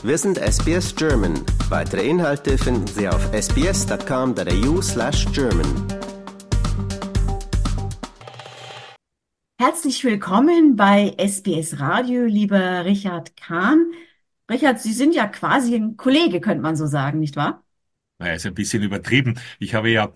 Wir sind SBS German. Weitere Inhalte finden Sie auf sbs.com.au/German. Herzlich willkommen bei SBS Radio, lieber Richard Kahn. Richard, Sie sind ja quasi ein Kollege, könnte man so sagen, nicht wahr? Naja, ist ein bisschen übertrieben. Ich habe ja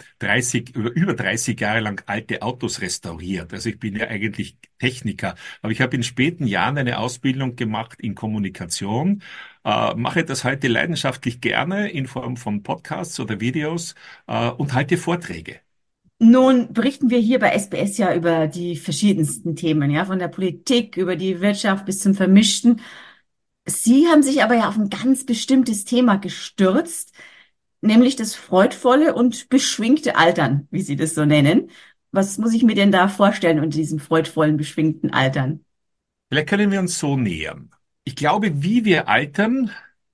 über 30 Jahre lang alte Autos restauriert. Also ich bin ja eigentlich Techniker. Aber ich habe in späten Jahren eine Ausbildung gemacht in Kommunikation, mache das heute leidenschaftlich gerne in Form von Podcasts oder Videos, und halte Vorträge. Nun berichten wir hier bei SBS ja über die verschiedensten Themen, ja, von der Politik über die Wirtschaft bis zum Vermischten. Sie haben sich aber ja auf ein ganz bestimmtes Thema gestürzt, nämlich das freudvolle und beschwingte Altern, wie Sie das so nennen. Was muss ich mir denn da vorstellen unter diesem freudvollen, beschwingten Altern? Vielleicht können wir uns so nähern. Ich glaube, wie wir altern,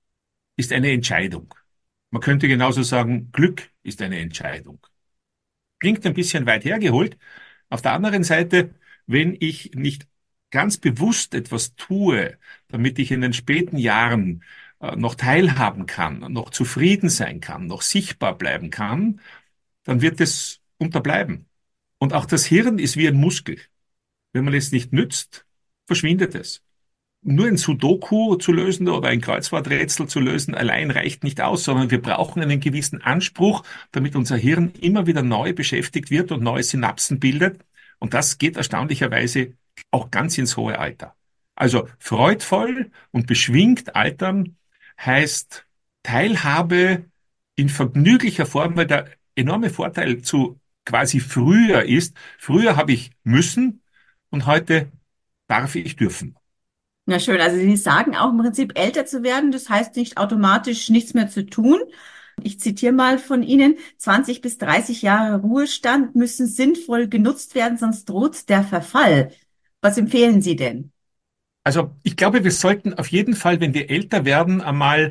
ist eine Entscheidung. Man könnte genauso sagen, Glück ist eine Entscheidung. Klingt ein bisschen weit hergeholt. Auf der anderen Seite, wenn ich nicht ganz bewusst etwas tue, damit ich in den späten Jahren noch teilhaben kann, noch zufrieden sein kann, noch sichtbar bleiben kann, dann wird es unterbleiben. Und auch das Hirn ist wie ein Muskel. Wenn man es nicht nützt, verschwindet es. Nur ein Sudoku zu lösen oder ein Kreuzworträtsel zu lösen allein reicht nicht aus, sondern wir brauchen einen gewissen Anspruch, damit unser Hirn immer wieder neu beschäftigt wird und neue Synapsen bildet. Und das geht erstaunlicherweise auch ganz ins hohe Alter. Also freudvoll und beschwingt altern heißt Teilhabe in vergnüglicher Form, weil der enorme Vorteil zu quasi früher ist, früher habe ich müssen und heute darf ich dürfen. Na schön, also Sie sagen auch im Prinzip älter zu werden, das heißt nicht automatisch nichts mehr zu tun. Ich zitiere mal von Ihnen, 20 bis 30 Jahre Ruhestand müssen sinnvoll genutzt werden, sonst droht der Verfall. Was empfehlen Sie denn? Also ich glaube, wir sollten auf jeden Fall, wenn wir älter werden, einmal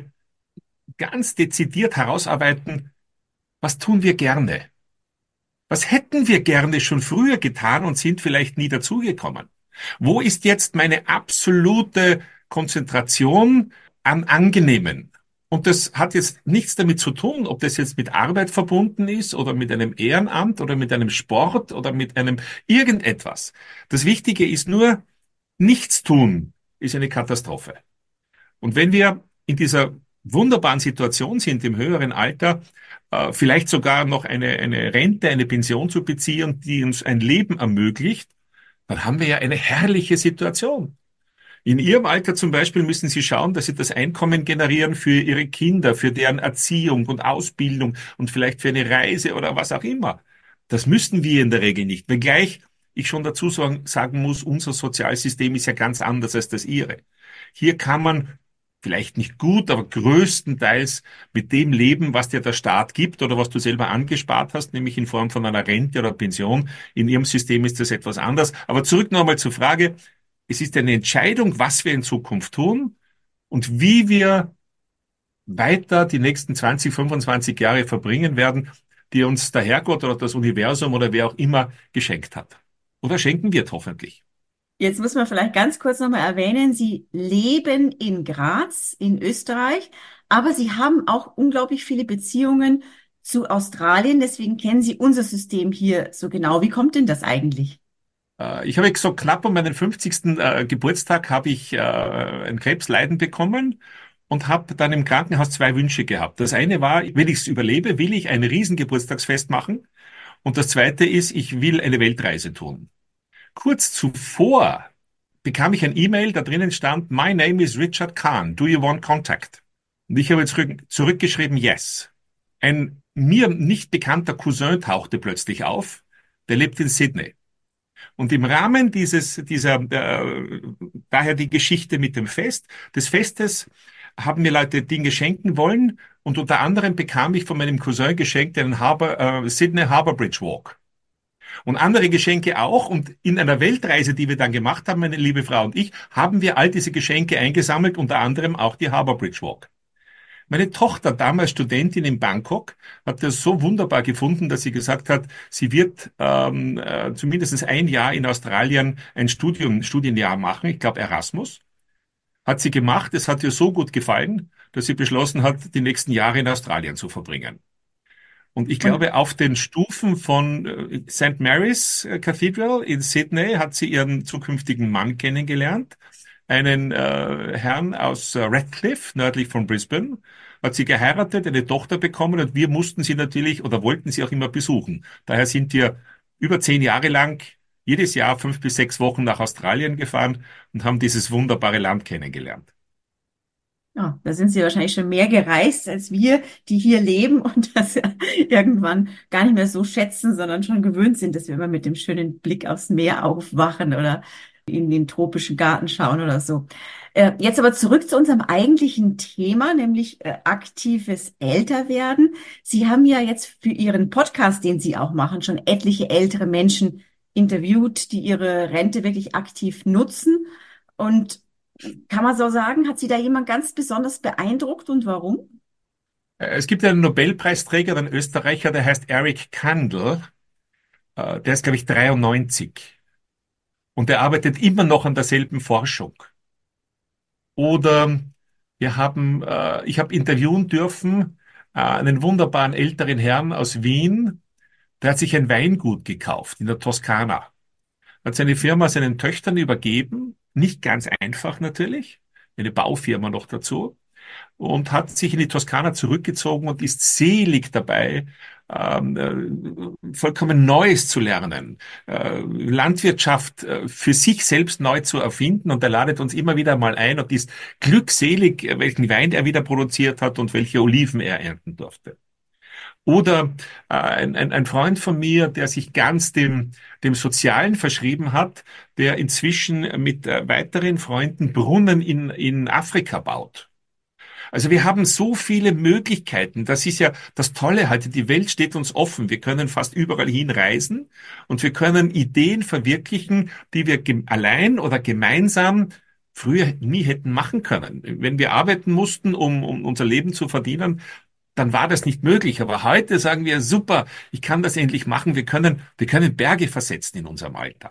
ganz dezidiert herausarbeiten, was tun wir gerne? Was hätten wir gerne schon früher getan und sind vielleicht nie dazugekommen? Wo ist jetzt meine absolute Konzentration an Angenehmen? Und das hat jetzt nichts damit zu tun, ob das jetzt mit Arbeit verbunden ist oder mit einem Ehrenamt oder mit einem Sport oder mit einem irgendetwas. Das Wichtige ist nur, nichts tun ist eine Katastrophe. Und wenn wir in dieser wunderbaren Situation sind, im höheren Alter, vielleicht sogar noch eine Rente, eine Pension zu beziehen, die uns ein Leben ermöglicht, dann haben wir ja eine herrliche Situation. In Ihrem Alter zum Beispiel müssen Sie schauen, dass Sie das Einkommen generieren für Ihre Kinder, für deren Erziehung und Ausbildung und vielleicht für eine Reise oder was auch immer. Das müssten wir in der Regel nicht. Wenngleich ich schon dazu sagen muss, unser Sozialsystem ist ja ganz anders als das Ihre. Hier kann man vielleicht nicht gut, aber größtenteils mit dem leben, was dir der Staat gibt oder was du selber angespart hast, nämlich in Form von einer Rente oder Pension. In Ihrem System ist das etwas anders. Aber zurück nochmal zur Frage. Es ist eine Entscheidung, was wir in Zukunft tun und wie wir weiter die nächsten 20, 25 Jahre verbringen werden, die uns der Herrgott oder das Universum oder wer auch immer geschenkt hat. Oder schenken wird hoffentlich. Jetzt muss man vielleicht ganz kurz nochmal erwähnen, Sie leben in Graz in Österreich, aber Sie haben auch unglaublich viele Beziehungen zu Australien, deswegen kennen Sie unser System hier so genau. Wie kommt denn das eigentlich? Ich habe so knapp um meinen 50. Geburtstag habe ich ein Krebsleiden bekommen und habe dann im Krankenhaus zwei Wünsche gehabt. Das eine war, wenn ich es überlebe, will ich ein Riesengeburtstagsfest machen. Und das zweite ist, ich will eine Weltreise tun. Kurz zuvor bekam ich ein E-Mail, da drinnen stand, My name is Richard Kahn. Do you want contact? Und ich habe zurückgeschrieben, yes. Ein mir nicht bekannter Cousin tauchte plötzlich auf. Der lebt in Sydney. Und im Rahmen daher die Geschichte mit dem Fest, des Festes, haben mir Leute Dinge schenken wollen und unter anderem bekam ich von meinem Cousin geschenkt einen Sydney Harbour Bridge Walk. Und andere Geschenke auch. Und in einer Weltreise, die wir dann gemacht haben, meine liebe Frau und ich, haben wir all diese Geschenke eingesammelt, unter anderem auch die Harbour Bridge Walk. Meine Tochter, damals Studentin in Bangkok, hat das so wunderbar gefunden, dass sie gesagt hat, sie wird zumindest ein Jahr in Australien ein Studienjahr machen, ich glaube Erasmus. Hat sie gemacht, es hat ihr so gut gefallen. dass sie beschlossen hat, die nächsten Jahre in Australien zu verbringen. Und ich Und glaube, auf den Stufen von St. Mary's Cathedral in Sydney hat sie ihren zukünftigen Mann kennengelernt, einen Herrn aus Redcliffe, nördlich von Brisbane, hat sie geheiratet, eine Tochter bekommen und wir mussten sie natürlich oder wollten sie auch immer besuchen. Daher sind wir über 10 Jahre lang jedes Jahr 5 bis 6 Wochen nach Australien gefahren und haben dieses wunderbare Land kennengelernt. ja, da sind Sie wahrscheinlich schon mehr gereist als wir, die hier leben und das ja irgendwann gar nicht mehr so schätzen, sondern schon gewöhnt sind, dass wir immer mit dem schönen Blick aufs Meer aufwachen oder in den tropischen Garten schauen oder so. Jetzt aber zurück zu unserem eigentlichen Thema, nämlich aktives Älterwerden. Sie haben ja jetzt für Ihren Podcast, den Sie auch machen, schon etliche ältere Menschen interviewt, die ihre Rente wirklich aktiv nutzen. Und kann man so sagen, hat Sie da jemand ganz besonders beeindruckt und warum? Es gibt einen Nobelpreisträger, einen Österreicher, der heißt Eric Kandel. Der ist, glaube ich, 93 und der arbeitet immer noch an derselben Forschung. Oder ich habe interviewen dürfen, einen wunderbaren älteren Herrn aus Wien, der hat sich ein Weingut gekauft in der Toskana, hat seine Firma seinen Töchtern übergeben, nicht ganz einfach natürlich, eine Baufirma noch dazu, und hat sich in die Toskana zurückgezogen und ist selig dabei, vollkommen Neues zu lernen, Landwirtschaft für sich selbst neu zu erfinden. Und er ladet uns immer wieder mal ein und ist glückselig, welchen Wein er wieder produziert hat und welche Oliven er ernten durfte. Oder ein Freund von mir, der sich ganz dem Sozialen verschrieben hat, der inzwischen mit weiteren Freunden Brunnen in Afrika baut. Also wir haben so viele Möglichkeiten. Das ist ja das Tolle heute. Die Welt steht uns offen. Wir können fast überall hinreisen und wir können Ideen verwirklichen, die wir allein oder gemeinsam früher nie hätten machen können. Wenn wir arbeiten mussten, um unser Leben zu verdienen, dann war das nicht möglich. Aber heute sagen wir, super, ich kann das endlich machen. Wir können Berge versetzen in unserem Alter.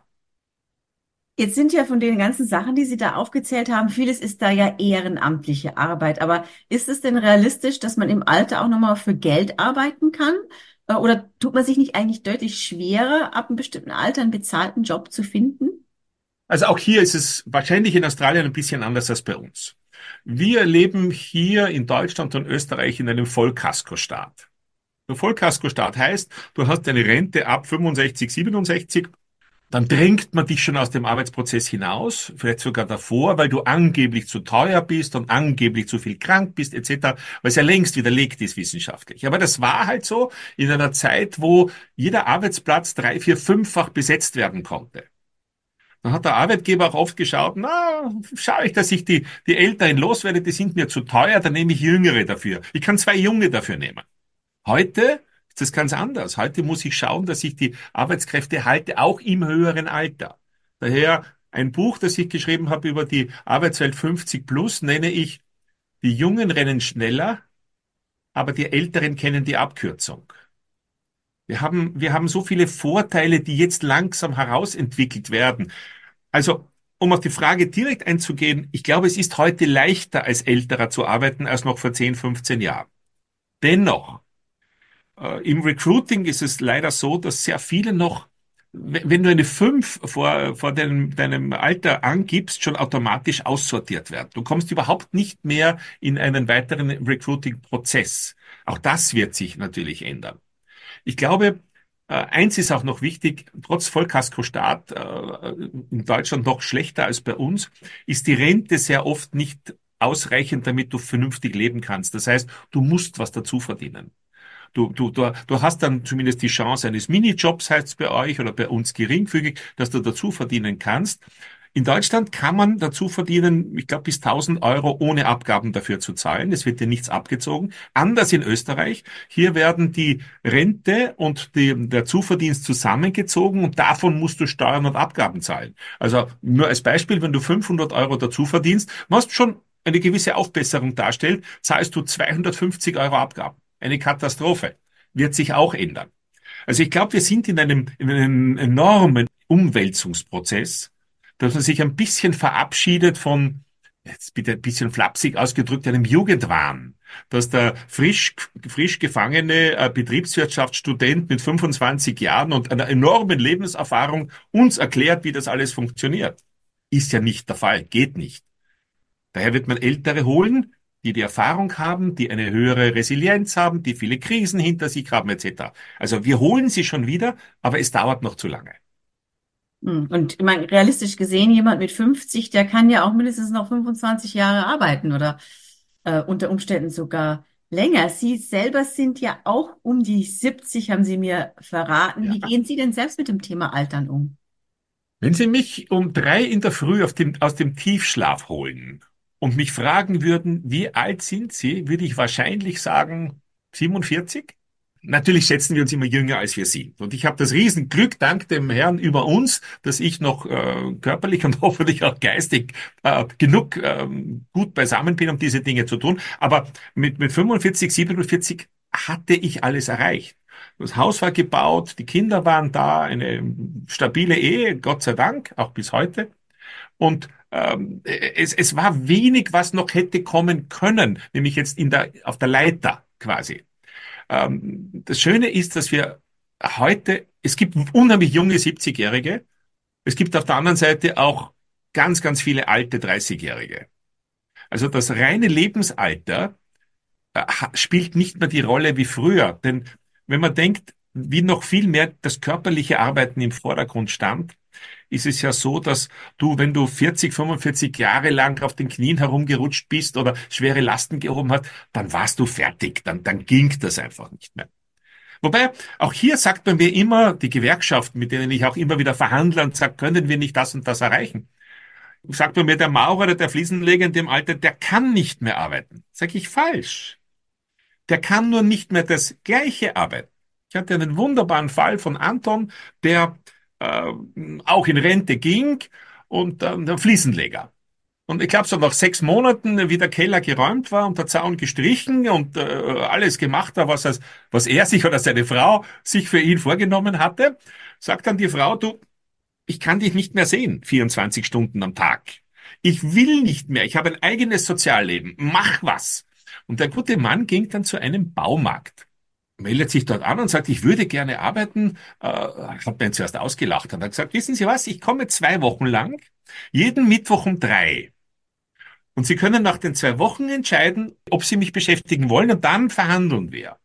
Jetzt sind ja von den ganzen Sachen, die Sie da aufgezählt haben, vieles ist da ja ehrenamtliche Arbeit. Aber ist es denn realistisch, dass man im Alter auch nochmal für Geld arbeiten kann? Oder tut man sich nicht eigentlich deutlich schwerer, ab einem bestimmten Alter einen bezahlten Job zu finden? Also auch hier ist es wahrscheinlich in Australien ein bisschen anders als bei uns. Wir leben hier in Deutschland und Österreich in einem Vollkaskostaat. Der Vollkaskostaat heißt, du hast deine Rente ab 65, 67, dann drängt man dich schon aus dem Arbeitsprozess hinaus, vielleicht sogar davor, weil du angeblich zu teuer bist und angeblich zu viel krank bist, etc., was ja längst widerlegt ist wissenschaftlich. Aber das war halt so in einer Zeit, wo jeder Arbeitsplatz 3, 4, 5-fach besetzt werden konnte. Dann hat der Arbeitgeber auch oft geschaut, na, schaue ich, dass ich die Älteren loswerde, die sind mir zu teuer, dann nehme ich Jüngere dafür. Ich kann 2 Junge dafür nehmen. Heute ist das ganz anders. Heute muss ich schauen, dass ich die Arbeitskräfte halte, auch im höheren Alter. Daher ein Buch, das ich geschrieben habe über die Arbeitswelt 50 plus, nenne ich Die Jungen rennen schneller, aber die Älteren kennen die Abkürzung. Wir haben so viele Vorteile, die jetzt langsam herausentwickelt werden. Also, um auf die Frage direkt einzugehen, ich glaube, es ist heute leichter als Älterer zu arbeiten als noch vor 10, 15 Jahren. Dennoch, im Recruiting ist es leider so, dass sehr viele noch, wenn du eine 5 vor deinem Alter angibst, schon automatisch aussortiert werden. Du kommst überhaupt nicht mehr in einen weiteren Recruiting-Prozess. Auch das wird sich natürlich ändern. Ich glaube, eins ist auch noch wichtig, trotz Vollkaskostaat, in Deutschland noch schlechter als bei uns, ist die Rente sehr oft nicht ausreichend, damit du vernünftig leben kannst. Das heißt, du musst was dazu verdienen. Du hast dann zumindest die Chance eines Minijobs, heißt es bei euch, oder bei uns geringfügig, dass du dazu verdienen kannst. In Deutschland kann man dazu verdienen, ich glaube, bis 1.000 € ohne Abgaben dafür zu zahlen. Es wird dir nichts abgezogen. Anders in Österreich. Hier werden die Rente und der Zuverdienst zusammengezogen und davon musst du Steuern und Abgaben zahlen. Also nur als Beispiel, wenn du 500 € dazu verdienst, was schon eine gewisse Aufbesserung darstellt, zahlst du 250 € Abgaben. Eine Katastrophe. Wird sich auch ändern. Also ich glaube, wir sind in einem enormen Umwälzungsprozess, dass man sich ein bisschen verabschiedet von jetzt bitte ein bisschen flapsig ausgedrückt, einem Jugendwahn, dass der frisch gefangene Betriebswirtschaftsstudent mit 25 Jahren und einer enormen Lebenserfahrung uns erklärt, wie das alles funktioniert. Ist ja nicht der Fall, geht nicht. Daher wird man Ältere holen, die die Erfahrung haben, die eine höhere Resilienz haben, die viele Krisen hinter sich haben, etc. Also wir holen sie schon wieder, aber es dauert noch zu lange. Und ich meine, realistisch gesehen, jemand mit 50, der kann ja auch mindestens noch 25 Jahre arbeiten oder unter Umständen sogar länger. Sie selber sind ja auch um die 70, haben Sie mir verraten. Wie Ja. gehen Sie denn selbst mit dem Thema Altern um? Wenn Sie mich um 3 in der Früh aus dem Tiefschlaf holen und mich fragen würden, wie alt sind Sie, würde ich wahrscheinlich sagen 47. Natürlich schätzen wir uns immer jünger, als wir sind. Und ich habe das Riesenglück, dank dem Herrn über uns, dass ich noch körperlich und hoffentlich auch geistig genug gut beisammen bin, um diese Dinge zu tun. Aber mit 45, 47 hatte ich alles erreicht. Das Haus war gebaut, die Kinder waren da, eine stabile Ehe, Gott sei Dank, auch bis heute. Und es war wenig, was noch hätte kommen können, nämlich jetzt auf der Leiter quasi. Das Schöne ist, dass wir heute, es gibt unheimlich junge 70-Jährige, es gibt auf der anderen Seite auch ganz, ganz viele alte 30-Jährige. Also das reine Lebensalter spielt nicht mehr die Rolle wie früher. Denn wenn man denkt, wie noch viel mehr das körperliche Arbeiten im Vordergrund stand, ist es ja so, dass du, wenn du 40, 45 Jahre lang auf den Knien herumgerutscht bist oder schwere Lasten gehoben hast, dann warst du fertig, dann ging das einfach nicht mehr. Wobei, auch hier sagt man mir immer, die Gewerkschaften, mit denen ich auch immer wieder verhandle und sage, können wir nicht das und das erreichen? Sagt man mir, der Maurer oder der Fliesenleger in dem Alter, der kann nicht mehr arbeiten. Sag ich falsch. Der kann nur nicht mehr das Gleiche arbeiten. Ich hatte einen wunderbaren Fall von Anton, der äh, auch in Rente ging und der Fliesenleger. Und ich glaube, so nach 6 Monaten, wie der Keller geräumt war und der Zaun gestrichen und alles gemacht war, was er sich oder seine Frau sich für ihn vorgenommen hatte, sagt dann die Frau, du, ich kann dich nicht mehr sehen, 24 Stunden am Tag. Ich will nicht mehr, ich habe ein eigenes Sozialleben, mach was. Und der gute Mann ging dann zu einem Baumarkt, meldet sich dort an und sagt, ich würde gerne arbeiten. Hat mir zuerst ausgelacht und hat gesagt, wissen Sie was, ich komme 2 Wochen lang, jeden Mittwoch um 3. Und Sie können nach den 2 Wochen entscheiden, ob Sie mich beschäftigen wollen und dann verhandeln wir.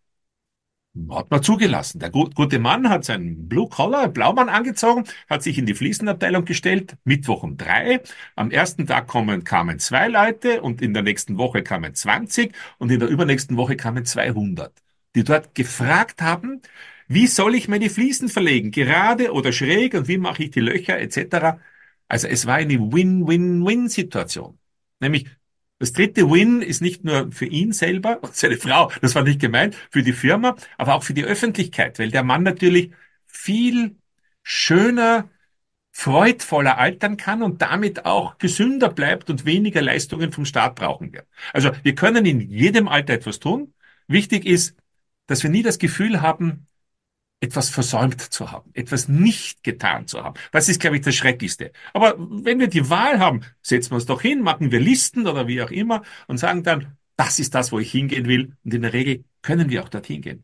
Hat man zugelassen. Der gute Mann hat seinen Blue Collar, Blaumann angezogen, hat sich in die Fliesenabteilung gestellt, Mittwoch um 3. Am ersten Tag kamen 2 Leute und in der nächsten Woche kamen 20 und in der übernächsten Woche kamen 200, die dort gefragt haben, wie soll ich meine Fliesen verlegen, gerade oder schräg und wie mache ich die Löcher etc. Also es war eine Win-Win-Win-Situation. Nämlich das dritte Win ist nicht nur für ihn selber und seine Frau, das war nicht gemeint, für die Firma, aber auch für die Öffentlichkeit, weil der Mann natürlich viel schöner, freudvoller altern kann und damit auch gesünder bleibt und weniger Leistungen vom Staat brauchen wird. Also wir können in jedem Alter etwas tun. Wichtig ist, dass wir nie das Gefühl haben, etwas versäumt zu haben, etwas nicht getan zu haben. Das ist, glaube ich, das Schrecklichste. Aber wenn wir die Wahl haben, setzen wir uns doch hin, machen wir Listen oder wie auch immer und sagen dann, das ist das, wo ich hingehen will. Und in der Regel können wir auch dorthin gehen.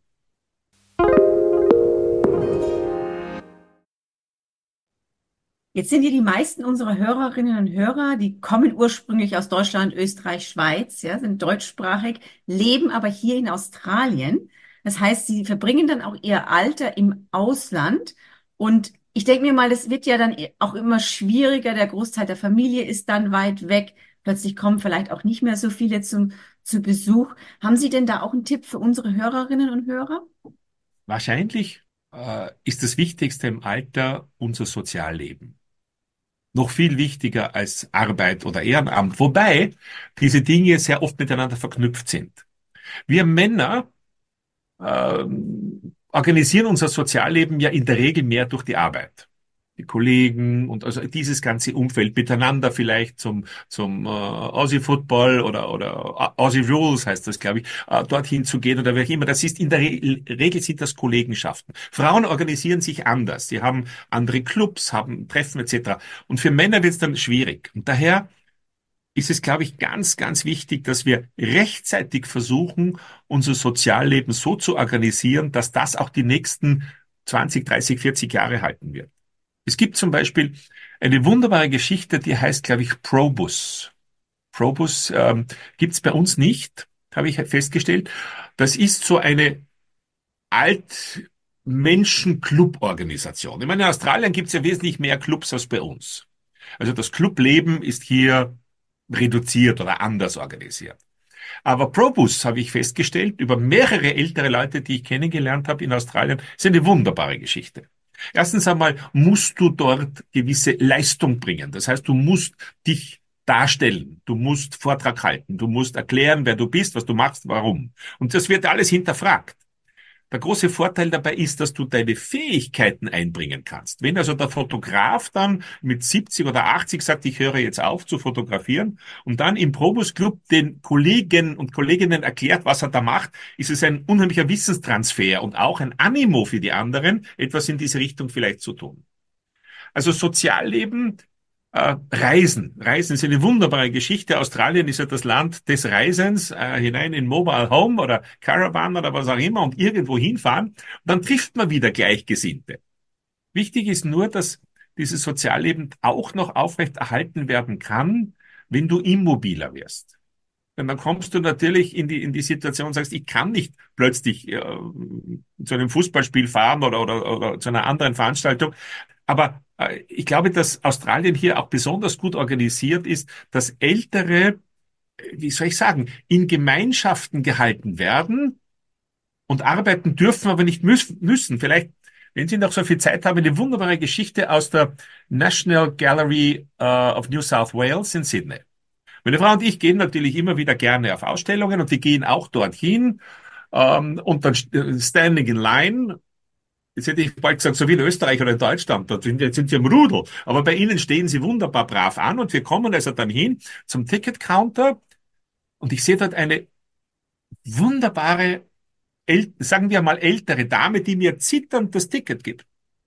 Jetzt sind hier die meisten unserer Hörerinnen und Hörer, die kommen ursprünglich aus Deutschland, Österreich, Schweiz, ja, sind deutschsprachig, leben aber hier in Australien. Das heißt, sie verbringen dann auch ihr Alter im Ausland. Und ich denke mir mal, das wird ja dann auch immer schwieriger. Der Großteil der Familie ist dann weit weg. Plötzlich kommen vielleicht auch nicht mehr so viele zu Besuch. Haben Sie denn da auch einen Tipp für unsere Hörerinnen und Hörer? Wahrscheinlich ist das Wichtigste im Alter unser Sozialleben. Noch viel wichtiger als Arbeit oder Ehrenamt, wobei diese Dinge sehr oft miteinander verknüpft sind. Wir Männer organisieren unser Sozialleben ja in der Regel mehr durch die Arbeit. Die Kollegen und also dieses ganze Umfeld miteinander vielleicht zum Aussie Football oder Aussie Rules heißt das, glaube ich, dorthin zu gehen oder wie auch immer. Das ist in der Regel sind das Kollegenschaften. Frauen organisieren sich anders. Sie haben andere Clubs, haben Treffen etc. Und für Männer wird es dann schwierig. Und daher ist es, glaube ich, ganz, ganz wichtig, dass wir rechtzeitig versuchen, unser Sozialleben so zu organisieren, dass das auch die nächsten 20, 30, 40 Jahre halten wird. Es gibt zum Beispiel eine wunderbare Geschichte, die heißt, glaube ich, Probus. Probus gibt's bei uns nicht, habe ich festgestellt. Das ist so eine Altmenschen-Club-Organisation. Ich meine, in Australien gibt's ja wesentlich mehr Clubs als bei uns. Also das Clubleben ist hier reduziert oder anders organisiert. Aber Probus, habe ich festgestellt, über mehrere ältere Leute, die ich kennengelernt habe in Australien, ist eine wunderbare Geschichte. Erstens einmal musst du dort gewisse Leistung bringen. Das heißt, du musst dich darstellen, du musst Vortrag halten, du musst erklären, wer du bist, was du machst, warum. Und das wird alles hinterfragt. Der große Vorteil dabei ist, dass du deine Fähigkeiten einbringen kannst. Wenn also der Fotograf dann mit 70 oder 80 sagt, ich höre jetzt auf zu fotografieren und dann im Probus Club den Kollegen und Kolleginnen erklärt, was er da macht, ist es ein unheimlicher Wissenstransfer und auch ein Animo für die anderen, etwas in diese Richtung vielleicht zu tun. Also Sozialleben, Reisen. Reisen ist eine wunderbare Geschichte. Australien ist ja das Land des Reisens, hinein in Mobile Home oder Caravan oder was auch immer und irgendwo hinfahren. Und dann trifft man wieder Gleichgesinnte. Wichtig ist nur, dass dieses Sozialleben auch noch aufrechterhalten werden kann, wenn du immobiler wirst. Denn dann kommst du natürlich in die Situation und sagst, ich kann nicht plötzlich zu einem Fußballspiel fahren oder zu einer anderen Veranstaltung. Aber ich glaube, dass Australien hier auch besonders gut organisiert ist, dass Ältere, wie soll ich sagen, in Gemeinschaften gehalten werden und arbeiten dürfen, aber nicht müssen. Vielleicht, wenn Sie noch so viel Zeit haben, eine wunderbare Geschichte aus der National Gallery of New South Wales in Sydney. Meine Frau und ich gehen natürlich immer wieder gerne auf Ausstellungen und wir gehen auch dorthin und dann standing in line. Jetzt hätte ich bald gesagt, so wie in Österreich oder in Deutschland, jetzt sind sie im Rudel. Aber bei Ihnen stehen sie wunderbar brav an und wir kommen also dann hin zum Ticketcounter und ich sehe dort eine wunderbare, sagen wir mal ältere Dame, die mir zitternd das Ticket gibt.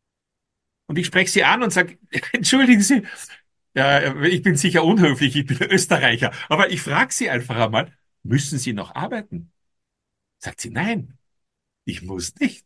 Und ich spreche sie an und sage, entschuldigen Sie, ja, ich bin sicher unhöflich, ich bin Österreicher, aber ich frage Sie einfach einmal, müssen Sie noch arbeiten? Sagt sie, nein, ich muss nicht.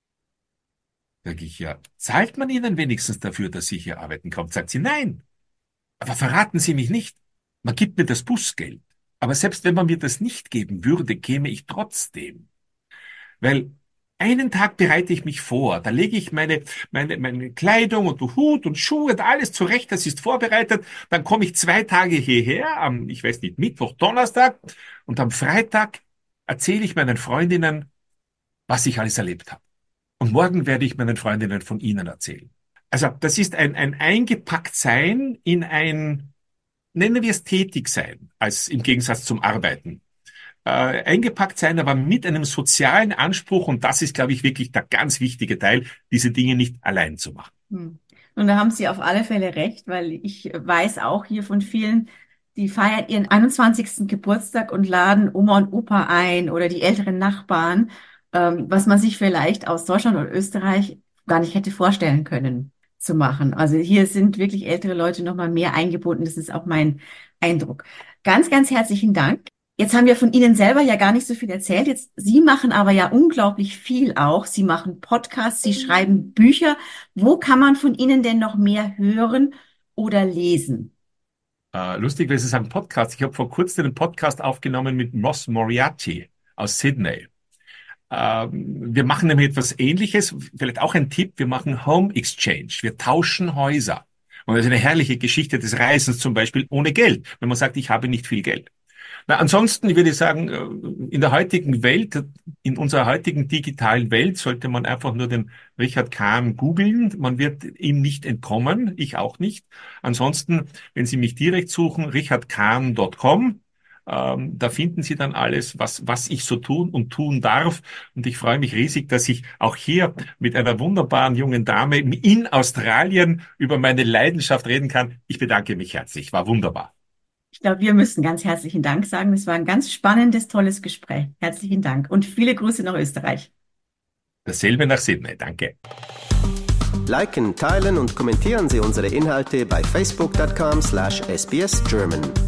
Sag ich, ja, zahlt man Ihnen wenigstens dafür, dass Sie hier arbeiten kommt? Sagt sie, nein. Aber verraten Sie mich nicht. Man gibt mir das Busgeld. Aber selbst wenn man mir das nicht geben würde, käme ich trotzdem. Weil einen Tag bereite ich mich vor. Da lege ich meine Kleidung und Hut und Schuhe und alles zurecht. Das ist vorbereitet. Dann komme ich 2 Tage hierher, am, ich weiß nicht, Mittwoch, Donnerstag. Und am Freitag erzähle ich meinen Freundinnen, was ich alles erlebt habe. Und morgen werde ich meinen Freundinnen von Ihnen erzählen. Also das ist ein Eingepacktsein in ein, nennen wir es Tätigsein, als im Gegensatz zum Arbeiten. Eingepackt sein, aber mit einem sozialen Anspruch. Und das ist, glaube ich, wirklich der ganz wichtige Teil, diese Dinge nicht allein zu machen. Und da haben Sie auf alle Fälle recht, weil ich weiß auch hier von vielen, die feiern ihren 21. Geburtstag und laden Oma und Opa ein oder die älteren Nachbarn, was man sich vielleicht aus Deutschland oder Österreich gar nicht hätte vorstellen können zu machen. Also hier sind wirklich ältere Leute noch mal mehr eingebunden. Das ist auch mein Eindruck. Ganz, ganz herzlichen Dank. Jetzt haben wir von Ihnen selber ja gar nicht so viel erzählt. Jetzt, Sie machen aber ja unglaublich viel auch. Sie machen Podcasts, Sie schreiben Bücher. Wo kann man von Ihnen denn noch mehr hören oder lesen? Lustig, weil Sie sagen Podcast. Ich habe vor kurzem einen Podcast aufgenommen mit Ross Moriarty aus Sydney. Wir machen nämlich etwas Ähnliches, vielleicht auch ein Tipp, wir machen Home Exchange, wir tauschen Häuser. Und das ist eine herrliche Geschichte des Reisens zum Beispiel ohne Geld, wenn man sagt, ich habe nicht viel Geld. Na, ansonsten würde ich sagen, in der heutigen Welt, in unserer heutigen digitalen Welt, sollte man einfach nur den Richard Kahn googeln. Man wird ihm nicht entkommen, ich auch nicht. Ansonsten, wenn Sie mich direkt suchen, richardkahn.com. Da finden Sie dann alles, was ich so tun und tun darf. Und ich freue mich riesig, dass ich auch hier mit einer wunderbaren jungen Dame in Australien über meine Leidenschaft reden kann. Ich bedanke mich herzlich. War wunderbar. Ich glaube, wir müssen ganz herzlichen Dank sagen. Es war ein ganz spannendes, tolles Gespräch. Herzlichen Dank und viele Grüße nach Österreich. Dasselbe nach Sydney. Danke. Liken, teilen und kommentieren Sie unsere Inhalte bei facebook.com/sbsgerman.